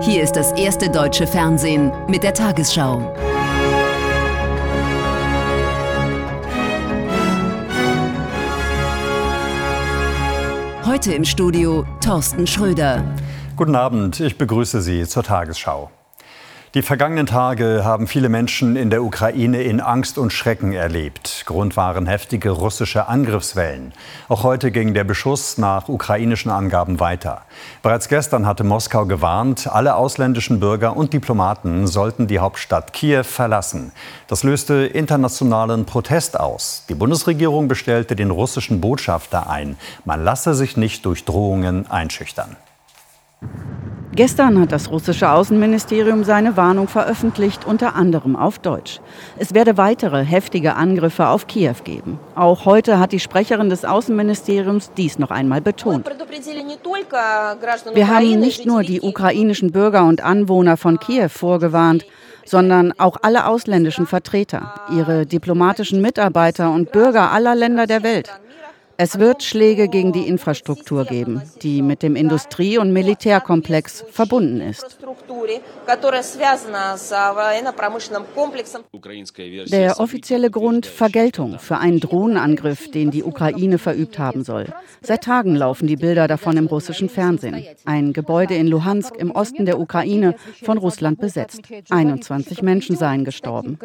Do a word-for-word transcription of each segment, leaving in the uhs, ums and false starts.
Hier ist das erste deutsche Fernsehen mit der Tagesschau. Heute im Studio Thorsten Schröder. Guten Abend, ich begrüße Sie zur Tagesschau. Die vergangenen Tage haben viele Menschen in der Ukraine in Angst und Schrecken erlebt. Grund waren heftige russische Angriffswellen. Auch heute ging der Beschuss nach ukrainischen Angaben weiter. Bereits gestern hatte Moskau gewarnt, alle ausländischen Bürger und Diplomaten sollten die Hauptstadt Kiew verlassen. Das löste internationalen Protest aus. Die Bundesregierung bestellte den russischen Botschafter ein. Man lasse sich nicht durch Drohungen einschüchtern. Gestern hat das russische Außenministerium seine Warnung veröffentlicht, unter anderem auf Deutsch. Es werde weitere heftige Angriffe auf Kiew geben. Auch heute hat die Sprecherin des Außenministeriums dies noch einmal betont. Wir haben nicht nur die ukrainischen Bürger und Anwohner von Kiew vorgewarnt, sondern auch alle ausländischen Vertreter, ihre diplomatischen Mitarbeiter und Bürger aller Länder der Welt. Es wird Schläge gegen die Infrastruktur geben, die mit dem Industrie- und Militärkomplex verbunden ist. Der offizielle Grund: Vergeltung für einen Drohnenangriff, den die Ukraine verübt haben soll. Seit Tagen laufen die Bilder davon im russischen Fernsehen. Ein Gebäude in Luhansk im Osten der Ukraine von Russland besetzt. einundzwanzig Menschen seien gestorben.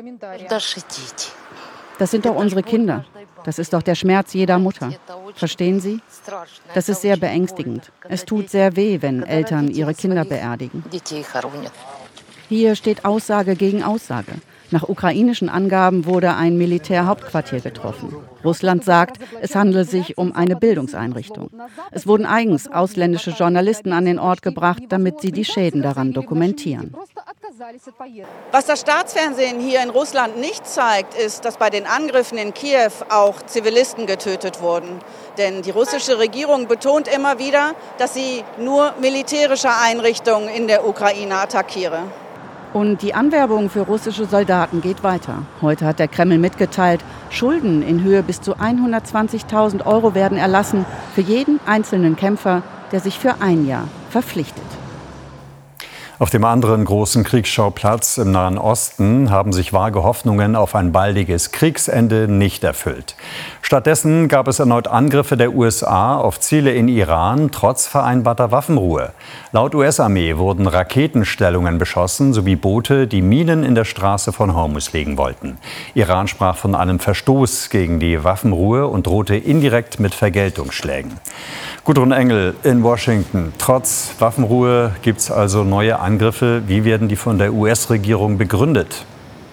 Das sind doch unsere Kinder. Das ist doch der Schmerz jeder Mutter. Verstehen Sie? Das ist sehr beängstigend. Es tut sehr weh, wenn Eltern ihre Kinder beerdigen. Hier steht Aussage gegen Aussage. Nach ukrainischen Angaben wurde ein Militärhauptquartier getroffen. Russland sagt, es handele sich um eine Bildungseinrichtung. Es wurden eigens ausländische Journalisten an den Ort gebracht, damit sie die Schäden daran dokumentieren. Was das Staatsfernsehen hier in Russland nicht zeigt, ist, dass bei den Angriffen in Kiew auch Zivilisten getötet wurden. Denn die russische Regierung betont immer wieder, dass sie nur militärische Einrichtungen in der Ukraine attackiere. Und die Anwerbung für russische Soldaten geht weiter. Heute hat der Kreml mitgeteilt, Schulden in Höhe bis zu hundertzwanzigtausend Euro werden erlassen für jeden einzelnen Kämpfer, der sich für ein Jahr verpflichtet. Auf dem anderen großen Kriegsschauplatz im Nahen Osten haben sich vage Hoffnungen auf ein baldiges Kriegsende nicht erfüllt. Stattdessen gab es erneut Angriffe der U S A auf Ziele in Iran, trotz vereinbarter Waffenruhe. Laut U S-Armee wurden Raketenstellungen beschossen sowie Boote, die Minen in der Straße von Hormuz legen wollten. Iran sprach von einem Verstoß gegen die Waffenruhe und drohte indirekt mit Vergeltungsschlägen. Gudrun Engel in Washington. Trotz Waffenruhe gibt es also neue Angriffe. Wie werden die von der U S-Regierung begründet?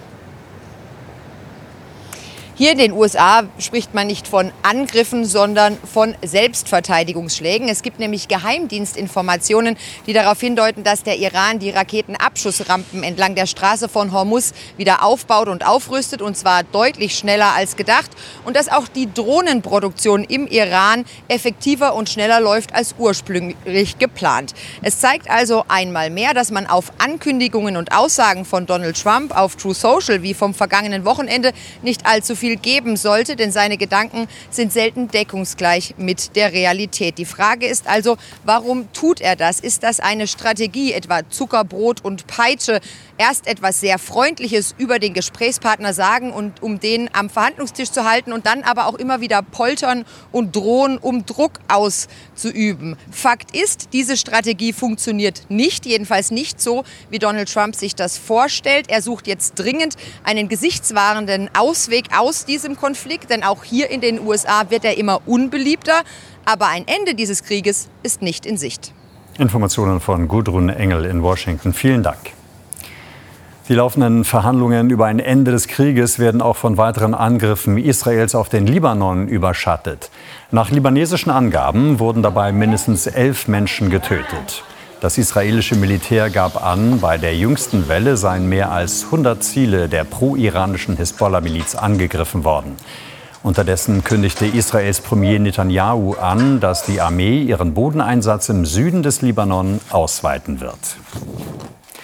Hier in den U S A spricht man nicht von Angriffen, sondern von Selbstverteidigungsschlägen. Es gibt nämlich Geheimdienstinformationen, die darauf hindeuten, dass der Iran die Raketenabschussrampen entlang der Straße von Hormuz wieder aufbaut und aufrüstet, und zwar deutlich schneller als gedacht. Und dass auch die Drohnenproduktion im Iran effektiver und schneller läuft als ursprünglich geplant. Es zeigt also einmal mehr, dass man auf Ankündigungen und Aussagen von Donald Trump auf Truth Social wie vom vergangenen Wochenende nicht allzu viel geben sollte, denn seine Gedanken sind selten deckungsgleich mit der Realität. Die Frage ist also, warum tut er das? Ist das eine Strategie, etwa Zuckerbrot und Peitsche? Erst etwas sehr Freundliches über den Gesprächspartner sagen, und um den am Verhandlungstisch zu halten, und dann aber auch immer wieder poltern und drohen, um Druck auszuüben. Fakt ist, diese Strategie funktioniert nicht, jedenfalls nicht so, wie Donald Trump sich das vorstellt. Er sucht jetzt dringend einen gesichtswahrenden Ausweg aus diesem Konflikt, denn auch hier in den U S A wird er immer unbeliebter. Aber ein Ende dieses Krieges ist nicht in Sicht. Informationen von Gudrun Engel in Washington. Vielen Dank. Die laufenden Verhandlungen über ein Ende des Krieges werden auch von weiteren Angriffen Israels auf den Libanon überschattet. Nach libanesischen Angaben wurden dabei mindestens elf Menschen getötet. Das israelische Militär gab an, bei der jüngsten Welle seien mehr als hundert Ziele der pro-iranischen Hisbollah-Miliz angegriffen worden. Unterdessen kündigte Israels Premier Netanyahu an, dass die Armee ihren Bodeneinsatz im Süden des Libanon ausweiten wird.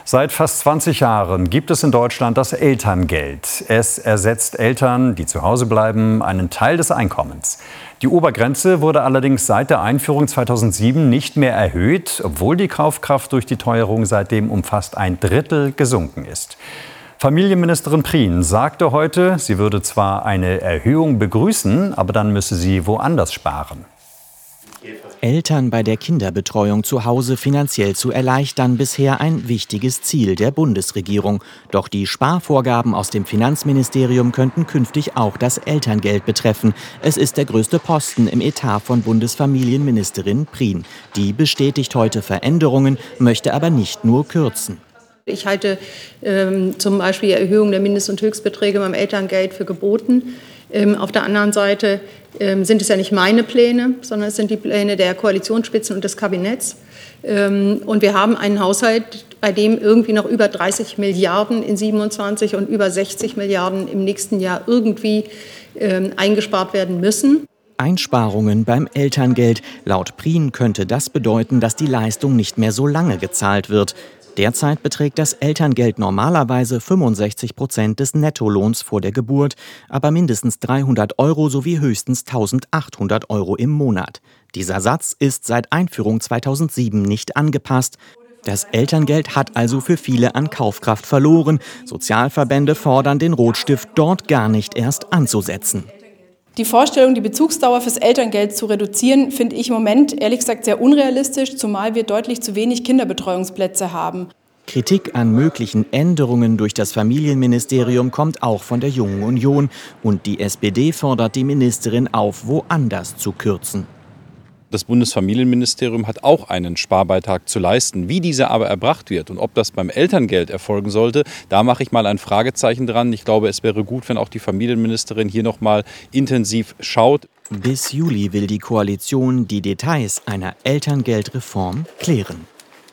Seit fast zwanzig Jahren gibt es in Deutschland das Elterngeld. Es ersetzt Eltern, die zu Hause bleiben, einen Teil des Einkommens. Die Obergrenze wurde allerdings seit der Einführung zweitausendsieben nicht mehr erhöht, obwohl die Kaufkraft durch die Teuerung seitdem um fast ein Drittel gesunken ist. Familienministerin Prien sagte heute, sie würde zwar eine Erhöhung begrüßen, aber dann müsse sie woanders sparen. Eltern bei der Kinderbetreuung zu Hause finanziell zu erleichtern, bisher ein wichtiges Ziel der Bundesregierung. Doch die Sparvorgaben aus dem Finanzministerium könnten künftig auch das Elterngeld betreffen. Es ist der größte Posten im Etat von Bundesfamilienministerin Prien. Die bestätigt heute Veränderungen, möchte aber nicht nur kürzen. Ich halte ähm, zum Beispiel die Erhöhung der Mindest- und Höchstbeträge beim Elterngeld für geboten. Ähm, auf der anderen Seite ähm, sind es ja nicht meine Pläne, sondern es sind die Pläne der Koalitionsspitzen und des Kabinetts. Ähm, und wir haben einen Haushalt, bei dem irgendwie noch über dreißig Milliarden in siebenundzwanzig und über sechzig Milliarden im nächsten Jahr irgendwie ähm, eingespart werden müssen. Einsparungen beim Elterngeld. Laut Prien könnte das bedeuten, dass die Leistung nicht mehr so lange gezahlt wird. Derzeit beträgt das Elterngeld normalerweise fünfundsechzig Prozent des Nettolohns vor der Geburt, aber mindestens dreihundert Euro sowie höchstens eintausendachthundert Euro im Monat. Dieser Satz ist seit Einführung zweitausendsieben nicht angepasst. Das Elterngeld hat also für viele an Kaufkraft verloren. Sozialverbände fordern, den Rotstift dort gar nicht erst anzusetzen. Die Vorstellung, die Bezugsdauer fürs Elterngeld zu reduzieren, finde ich im Moment ehrlich gesagt sehr unrealistisch, zumal wir deutlich zu wenig Kinderbetreuungsplätze haben. Kritik an möglichen Änderungen durch das Familienministerium kommt auch von der Jungen Union. Und die S P D fordert die Ministerin auf, woanders zu kürzen. Das Bundesfamilienministerium hat auch einen Sparbeitrag zu leisten. Wie dieser aber erbracht wird und ob das beim Elterngeld erfolgen sollte, da mache ich mal ein Fragezeichen dran. Ich glaube, es wäre gut, wenn auch die Familienministerin hier noch mal intensiv schaut. Bis Juli will die Koalition die Details einer Elterngeldreform klären.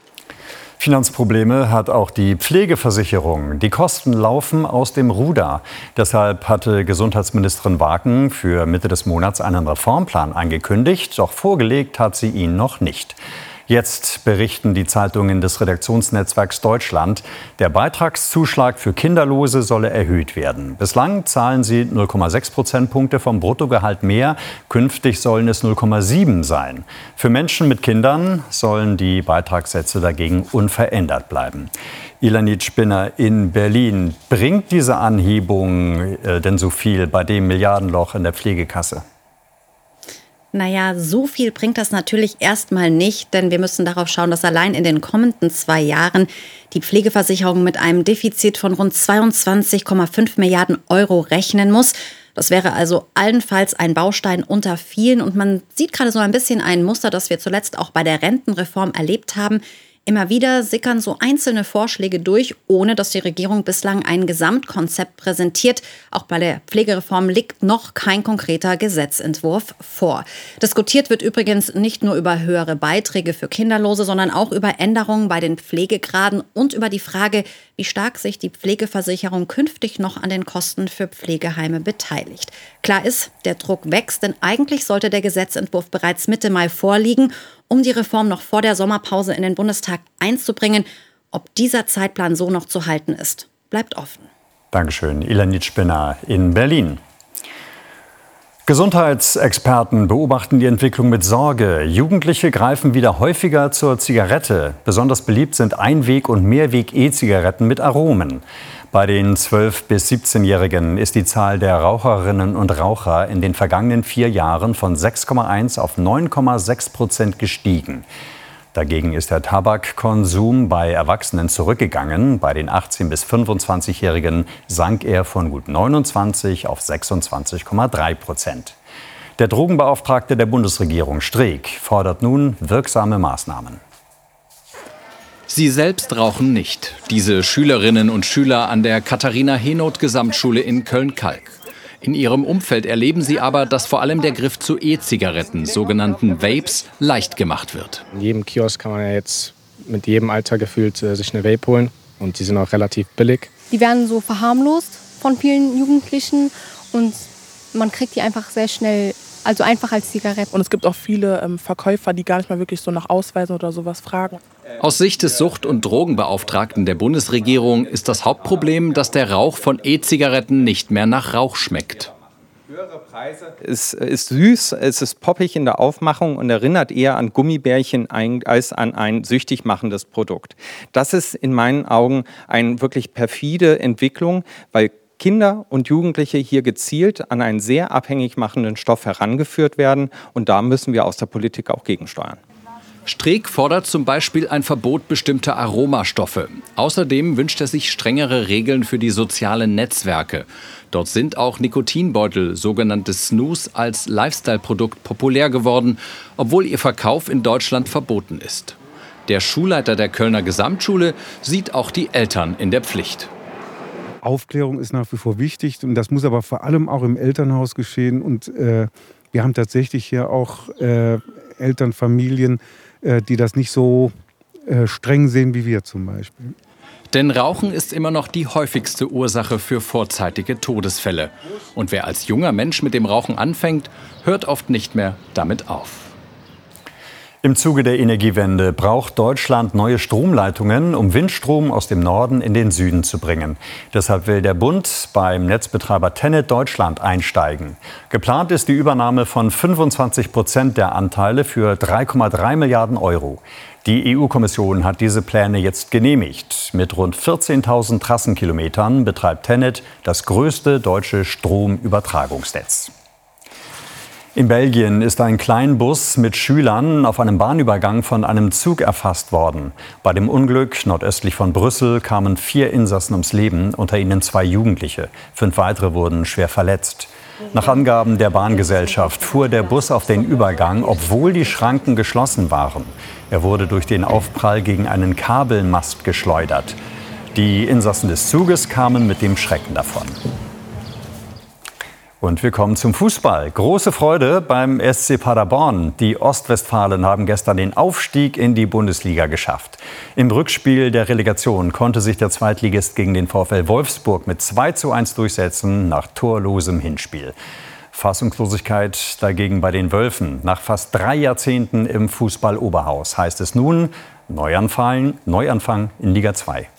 Finanzprobleme hat auch die Pflegeversicherung. Die Kosten laufen aus dem Ruder. Deshalb hatte Gesundheitsministerin Waken für Mitte des Monats einen Reformplan angekündigt. Doch vorgelegt hat sie ihn noch nicht. Jetzt berichten die Zeitungen des Redaktionsnetzwerks Deutschland, der Beitragszuschlag für Kinderlose solle erhöht werden. Bislang zahlen sie null Komma sechs Prozentpunkte vom Bruttogehalt mehr. Künftig sollen es null Komma sieben sein. Für Menschen mit Kindern sollen die Beitragssätze dagegen unverändert bleiben. Ilanit Spinner in Berlin. Bringt diese Anhebung äh, denn so viel bei dem Milliardenloch in der Pflegekasse? Naja, so viel bringt das natürlich erstmal nicht, denn wir müssen darauf schauen, dass allein in den kommenden zwei Jahren die Pflegeversicherung mit einem Defizit von rund zweiundzwanzig Komma fünf Milliarden Euro rechnen muss. Das wäre also allenfalls ein Baustein unter vielen und man sieht gerade so ein bisschen ein Muster, das wir zuletzt auch bei der Rentenreform erlebt haben. Immer wieder sickern so einzelne Vorschläge durch, ohne dass die Regierung bislang ein Gesamtkonzept präsentiert. Auch bei der Pflegereform liegt noch kein konkreter Gesetzentwurf vor. Diskutiert wird übrigens nicht nur über höhere Beiträge für Kinderlose, sondern auch über Änderungen bei den Pflegegraden und über die Frage, wie stark sich die Pflegeversicherung künftig noch an den Kosten für Pflegeheime beteiligt. Klar ist, der Druck wächst, denn eigentlich sollte der Gesetzentwurf bereits Mitte Mai vorliegen, um die Reform noch vor der Sommerpause in den Bundestag einzubringen. Ob dieser Zeitplan so noch zu halten ist, bleibt offen. Dankeschön, Ilanit Spinner in Berlin. Gesundheitsexperten beobachten die Entwicklung mit Sorge. Jugendliche greifen wieder häufiger zur Zigarette. Besonders beliebt sind Einweg- und Mehrweg-E-Zigaretten mit Aromen. Bei den zwölf- bis siebzehnjährigen ist die Zahl der Raucherinnen und Raucher in den vergangenen vier Jahren von sechs Komma eins auf neun Komma sechs Prozent gestiegen. Dagegen ist der Tabakkonsum bei Erwachsenen zurückgegangen. Bei den achtzehn- bis fünfundzwanzigjährigen sank er von gut neunundzwanzig auf sechsundzwanzig Komma drei Prozent. Der Drogenbeauftragte der Bundesregierung, Streeck, fordert nun wirksame Maßnahmen. Sie selbst rauchen nicht. Diese Schülerinnen und Schüler an der Katharina-Henoth-Gesamtschule in Köln-Kalk. In ihrem Umfeld erleben sie aber, dass vor allem der Griff zu E-Zigaretten, sogenannten Vapes, leicht gemacht wird. In jedem Kiosk kann man ja jetzt mit jedem Alter gefühlt äh, sich eine Vape holen und die sind auch relativ billig. Die werden so verharmlost von vielen Jugendlichen und man kriegt die einfach sehr schnell also einfach als Zigarette. Und es gibt auch viele ähm, Verkäufer, die gar nicht mal wirklich so nach Ausweisen oder sowas fragen. Aus Sicht des Sucht- und Drogenbeauftragten der Bundesregierung ist das Hauptproblem, dass der Rauch von E-Zigaretten nicht mehr nach Rauch schmeckt. Es ist süß, es ist poppig in der Aufmachung und erinnert eher an Gummibärchen als an ein süchtig machendes Produkt. Das ist in meinen Augen eine wirklich perfide Entwicklung, weil Kinder und Jugendliche hier gezielt an einen sehr abhängig machenden Stoff herangeführt werden. Und da müssen wir aus der Politik auch gegensteuern. Streeck fordert zum Beispiel ein Verbot bestimmter Aromastoffe. Außerdem wünscht er sich strengere Regeln für die sozialen Netzwerke. Dort sind auch Nikotinbeutel, sogenannte Snus, als Lifestyle-Produkt populär geworden, obwohl ihr Verkauf in Deutschland verboten ist. Der Schulleiter der Kölner Gesamtschule sieht auch die Eltern in der Pflicht. Aufklärung ist nach wie vor wichtig und das muss aber vor allem auch im Elternhaus geschehen. Und äh, wir haben tatsächlich hier auch äh, Elternfamilien, äh, die das nicht so äh, streng sehen wie wir zum Beispiel. Denn Rauchen ist immer noch die häufigste Ursache für vorzeitige Todesfälle. Und wer als junger Mensch mit dem Rauchen anfängt, hört oft nicht mehr damit auf. Im Zuge der Energiewende braucht Deutschland neue Stromleitungen, um Windstrom aus dem Norden in den Süden zu bringen. Deshalb will der Bund beim Netzbetreiber TenneT Deutschland einsteigen. Geplant ist die Übernahme von fünfundzwanzig Prozent der Anteile für drei Komma drei Milliarden Euro. Die E U-Kommission hat diese Pläne jetzt genehmigt. Mit rund vierzehntausend Trassenkilometern betreibt TenneT das größte deutsche Stromübertragungsnetz. In Belgien ist ein Kleinbus mit Schülern auf einem Bahnübergang von einem Zug erfasst worden. Bei dem Unglück nordöstlich von Brüssel kamen vier Insassen ums Leben, unter ihnen zwei Jugendliche. Fünf weitere wurden schwer verletzt. Nach Angaben der Bahngesellschaft fuhr der Bus auf den Übergang, obwohl die Schranken geschlossen waren. Er wurde durch den Aufprall gegen einen Kabelmast geschleudert. Die Insassen des Zuges kamen mit dem Schrecken davon. Und wir kommen zum Fußball. Große Freude beim S C Paderborn. Die Ostwestfalen haben gestern den Aufstieg in die Bundesliga geschafft. Im Rückspiel der Relegation konnte sich der Zweitligist gegen den VfL Wolfsburg mit zwei zu eins durchsetzen nach torlosem Hinspiel. Fassungslosigkeit dagegen bei den Wölfen. Nach fast drei Jahrzehnten im Fußball-Oberhaus heißt es nun Neuanfang, Neuanfang in Liga zwei.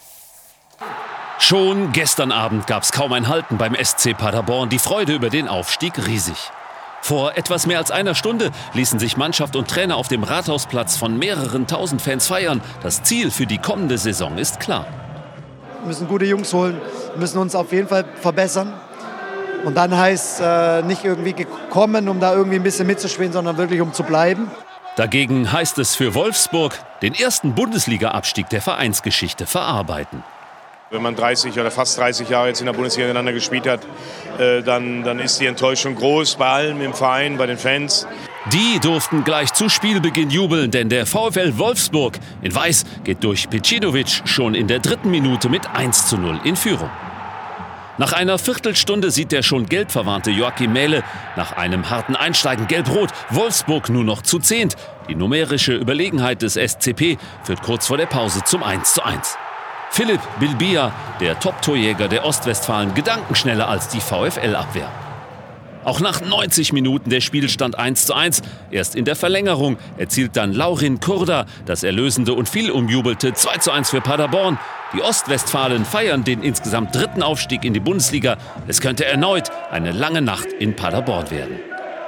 Schon gestern Abend gab es kaum ein Halten beim S C Paderborn. Die Freude über den Aufstieg riesig. Vor etwas mehr als einer Stunde ließen sich Mannschaft und Trainer auf dem Rathausplatz von mehreren tausend Fans feiern. Das Ziel für die kommende Saison ist klar. Wir müssen gute Jungs holen, müssen uns auf jeden Fall verbessern. Und dann heißt äh, nicht irgendwie gekommen, um da irgendwie ein bisschen mitzuspielen, sondern wirklich um zu bleiben. Dagegen heißt es für Wolfsburg, den ersten Bundesliga-Abstieg der Vereinsgeschichte verarbeiten. Wenn man dreißig oder fast dreißig Jahre jetzt in der Bundesliga miteinander gespielt hat, äh, dann, dann ist die Enttäuschung groß bei allen im Verein, bei den Fans. Die durften gleich zu Spielbeginn jubeln, denn der VfL Wolfsburg in Weiß geht durch Pecinovic schon in der dritten Minute mit eins zu null in Führung. Nach einer Viertelstunde sieht der schon gelbverwarnte Joachim Mähle nach einem harten Einsteigen gelb-rot Wolfsburg nur noch zu zehnt. Die numerische Überlegenheit des S C P führt kurz vor der Pause zum eins zu eins. Philipp Bilbia, der Top-Torjäger der Ostwestfalen, gedankenschneller als die VfL-Abwehr. Auch nach neunzig Minuten der Spielstand eins zu eins. Erst in der Verlängerung erzielt dann Laurin Kurda das erlösende und viel umjubelte zwei zu eins für Paderborn. Die Ostwestfalen feiern den insgesamt dritten Aufstieg in die Bundesliga. Es könnte erneut eine lange Nacht in Paderborn werden.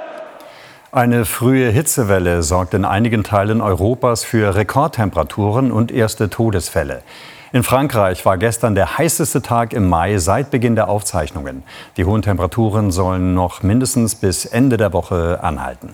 Eine frühe Hitzewelle sorgt in einigen Teilen Europas für Rekordtemperaturen und erste Todesfälle. In Frankreich war gestern der heißeste Tag im Mai seit Beginn der Aufzeichnungen. Die hohen Temperaturen sollen noch mindestens bis Ende der Woche anhalten.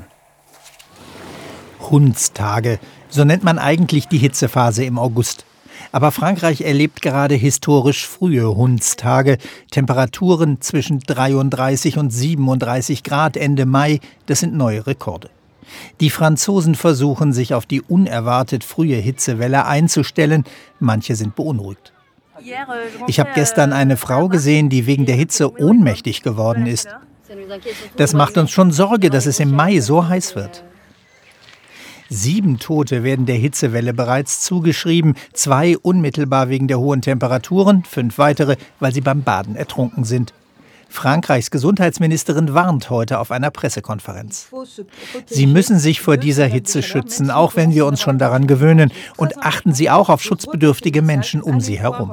Hundstage, so nennt man eigentlich die Hitzephase im August. Aber Frankreich erlebt gerade historisch frühe Hundstage. Temperaturen zwischen dreiunddreißig und siebenunddreißig Grad Ende Mai, das sind neue Rekorde. Die Franzosen versuchen, sich auf die unerwartet frühe Hitzewelle einzustellen. Manche sind beunruhigt. Ich habe gestern eine Frau gesehen, die wegen der Hitze ohnmächtig geworden ist. Das macht uns schon Sorge, dass es im Mai so heiß wird. Sieben Tote werden der Hitzewelle bereits zugeschrieben. Zwei unmittelbar wegen der hohen Temperaturen, fünf weitere, weil sie beim Baden ertrunken sind. Frankreichs Gesundheitsministerin warnt heute auf einer Pressekonferenz. Sie müssen sich vor dieser Hitze schützen, auch wenn wir uns schon daran gewöhnen. Und achten Sie auch auf schutzbedürftige Menschen um Sie herum.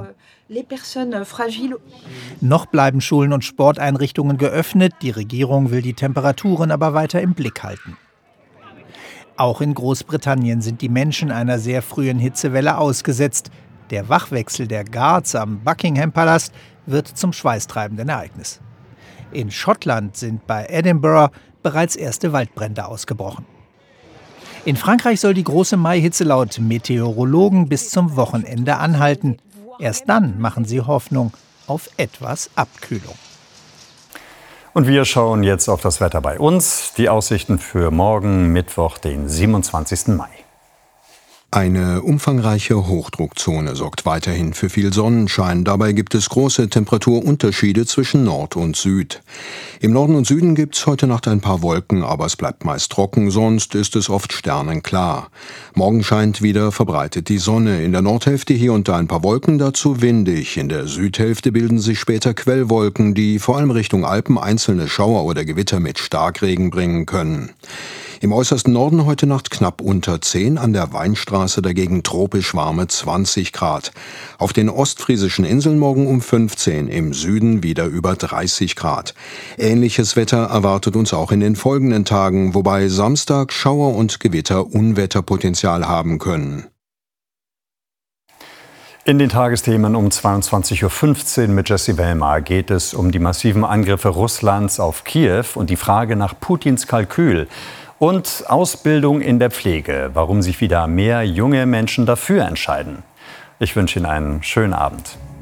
Noch bleiben Schulen und Sporteinrichtungen geöffnet. Die Regierung will die Temperaturen aber weiter im Blick halten. Auch in Großbritannien sind die Menschen einer sehr frühen Hitzewelle ausgesetzt. Der Wachwechsel der Guards am Buckingham Palast wird zum schweißtreibenden Ereignis. In Schottland sind bei Edinburgh bereits erste Waldbrände ausgebrochen. In Frankreich soll die große Maihitze laut Meteorologen bis zum Wochenende anhalten. Erst dann machen sie Hoffnung auf etwas Abkühlung. Und wir schauen jetzt auf das Wetter bei uns. Die Aussichten für morgen, Mittwoch, den siebenundzwanzigsten Mai. Eine umfangreiche Hochdruckzone sorgt weiterhin für viel Sonnenschein. Dabei gibt es große Temperaturunterschiede zwischen Nord und Süd. Im Norden und Süden gibt es heute Nacht ein paar Wolken, aber es bleibt meist trocken, sonst ist es oft sternenklar. Morgen scheint wieder verbreitet die Sonne. In der Nordhälfte hier und da ein paar Wolken, dazu windig. In der Südhälfte bilden sich später Quellwolken, die vor allem Richtung Alpen einzelne Schauer oder Gewitter mit Starkregen bringen können. Im äußersten Norden heute Nacht knapp unter zehn, an der Weinstraße dagegen tropisch warme zwanzig Grad. Auf den ostfriesischen Inseln morgen um fünfzehn, im Süden wieder über dreißig Grad. Ähnliches Wetter erwartet uns auch in den folgenden Tagen, wobei Samstag Schauer und Gewitter Unwetterpotenzial haben können. In den Tagesthemen um zweiundzwanzig Uhr fünfzehn mit Jesse Wellmar geht es um die massiven Angriffe Russlands auf Kiew und die Frage nach Putins Kalkül. Und Ausbildung in der Pflege, warum sich wieder mehr junge Menschen dafür entscheiden. Ich wünsche Ihnen einen schönen Abend.